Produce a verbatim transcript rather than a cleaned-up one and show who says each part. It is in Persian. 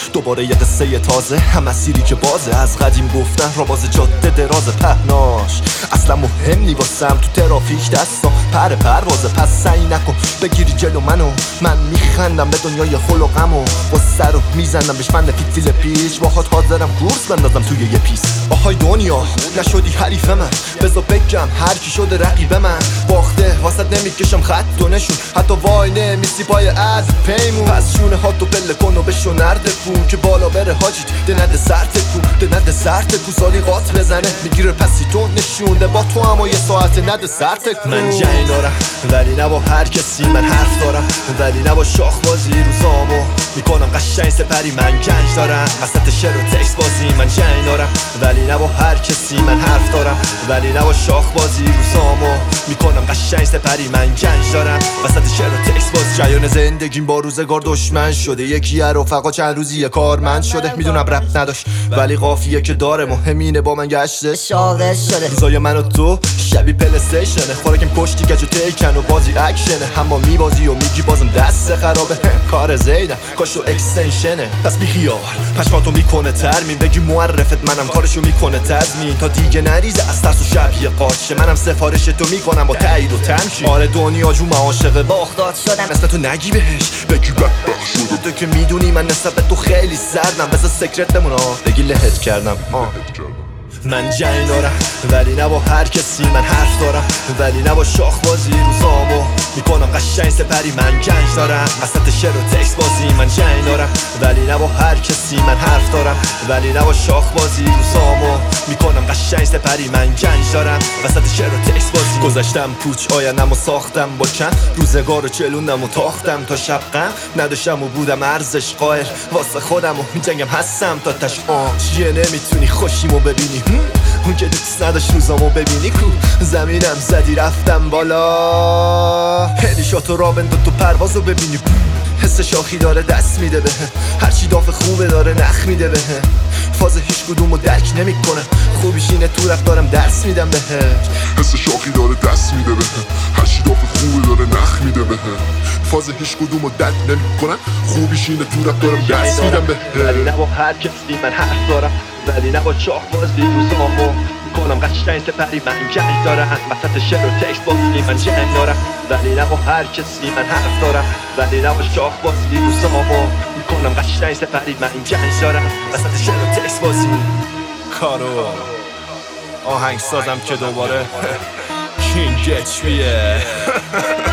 Speaker 1: دوباره یه قصه تازه، هم مسیری که بازه. از قدیم گفتن را باز جاده دراز پهناش اصلا مهم نی واسم، تو ترافیک دستا پر پروازه. پس سعی نکن بگیری جلو منو، من میخندم به دنیای خلقمو، با سر رو میزنم بهش من فیل پیش. باهات حاضرم کورس بندازم توی یه پیس. آهای دنیا نشدی حریف من، بذار بگم هر کی شده رقیب من. باخته واسط نمیکشم خط و نشون، حتی وای نمیسی پای از پیمون. پس شونه ها تو بله کن و بشو نرده کون، که بالا بره حاجیت ده نده سر تکون، ده نده سر تکون. سالی قات بزنه میگیره پسی تو نشونده با تو، اما یه ساعت نده سر تکون. من جنگ دارم ولی نه با هر کسی، من حرف دارم ولی نه با شاخ بازی. روزامو میکنم قشنگ سپری، من گنج دارم وسط شعر و تکس بازی. من جنگ دارم ولی نه با هر کسی، من حرف دارم ولی نه با شاخ بازی. روزامو میکنم قشنگ سپری، من گنج دارم وسط شعر و تکس بازی. جریان زندگیم با روزگار دشمن شده، یکی رفقا چند روزی یه کارمند شده. میدونم رپ نداشت ولی قافیه که داره، مهمینه با من گشته شاغل شده. روزای من و تو شبیه پل استیشنه، خوراکم کشتی گج و تیکن و بازی اکشنه. اما میبازی و میگی بازم دست خرابه، کار زیدم کاشو اکستنشنه. پس بی خیال پشماتو میکنه ترمین، بگی معرفت منم کارشو میکنه تضمین. تا دیگه نریزه از ترس و شبیه قاچه، منم سفارش تو میکنم با تایید و تمشین. آره دنیا جو من عاشق باغداد شدم، اسم تو نگی بهش بگی بدبخت شدم. تو که میدونی من نسبت به تو خیلی سردم، بذار سکرت بمونه بگی لهت کردم. آه من جنگ دارم ولی نه با هر کسی، من حرف دارم ولی نه با شاخ بازی. روزامو میکنم قشنگ سپری، من گنج دارم وسط شعر و تکس بازی. من جنگ دارم ولی نه با هر کسی، من حرف دارم ولی نه با شاخ بازی. روزامو میکنم قشنگ سپری، من گنج دارم وسط شعر و تکس بازی. گذشتم پوچ آیندمو ساختم، با چند روزگارو چلوندم و تاختم. تا شب غم نداشتم و بودم ارزش قائل واسه خودم و میجنگم هستم تا تش. آه چیه نمیتونی خوشیمو ببینی، اون که دوست نداشت روزامو ببینی کو. زمینم زدی رفتم بالا، هلیشات و را بندو تو پروازو ببینی. حس شاخی داره دست میده به هرچی داف خوبه داره نخ میده به فاز هیچ کدومو درک نمیکنه، خوبیش اینه تو رفت دارم درس میدم به
Speaker 2: حس شاخی داره دست میده به هرچی داف خوبه داره نخ میده به فاز هیچ کدومو درک نمیکنه، خوبیش اینه تو رفت دارم درس میدم به.
Speaker 1: ولی نه با هر کسی، من حرف دارم ولی نه با شاخ بازی. روزامو میکنم قشنگ سپری، من جنگ دارم وسط شعر و تکس بازی. من جنگ دارم ولی نه با هر کسی، من حرف دارم ولی نه با شاخ بازی. روزامو میکنم قشنگ سپری، من جنگ دارم وسط شعر و تکس بازی. کارو آهنگ سازم که دوباره کینگ اچ بیه